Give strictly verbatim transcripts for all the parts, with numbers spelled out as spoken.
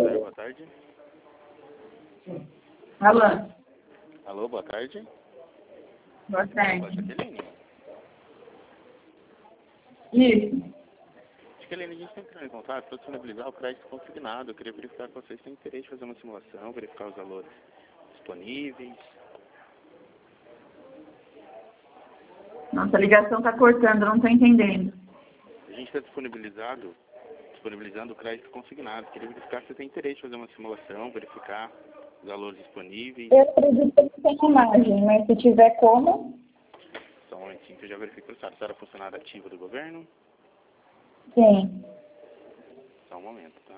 Oi, boa tarde. Alô? Alô, boa tarde. Boa tarde. Boa, Jaqueline. Isso. Jaqueline, a gente está entrando em contato para disponibilizar o crédito consignado. Eu queria verificar com vocês se tem interesse em fazer uma simulação, verificar os valores disponíveis. Nossa, a ligação tá cortando, não tô entendendo. A gente está disponibilizado, disponibilizando o crédito consignado. Queria verificar se tem interesse em fazer uma simulação, verificar os valores disponíveis. Eu acredito que tem imagem, mas se tiver como... Só um momentinho que eu já verifico para o estado. Você era funcionário ativo do governo? Sim. Só um momento, tá?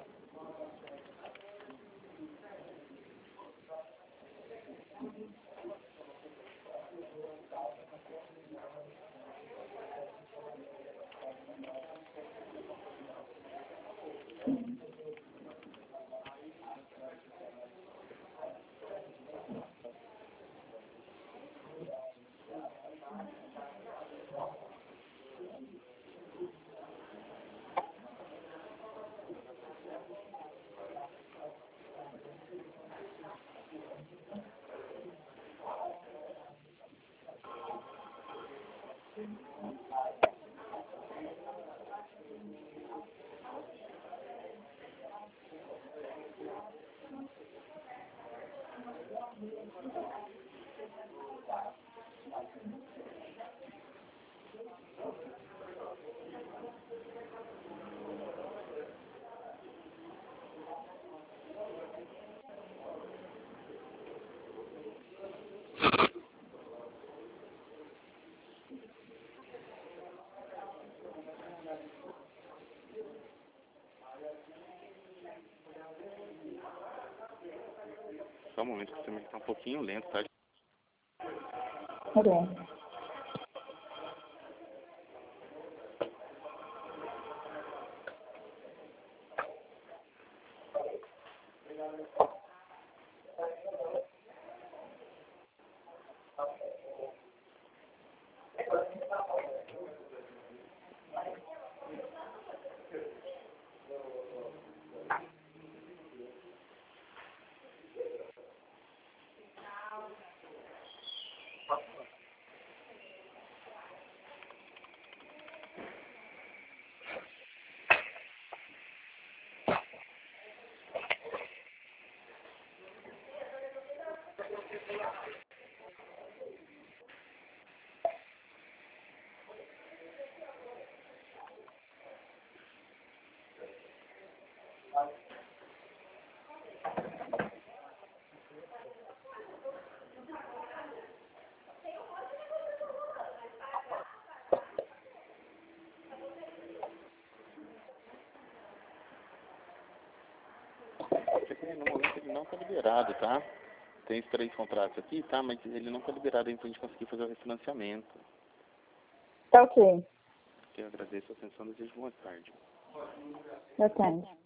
Só um momento que o sistema está um pouquinho lento, tá? Tá bom. No momento ele não está liberado, tá? Tem os três contratos aqui, tá? Mas ele não está liberado ainda para a gente conseguir fazer o refinanciamento. Tá ok. Eu agradeço a atenção e desejo boa tarde. Boa tarde.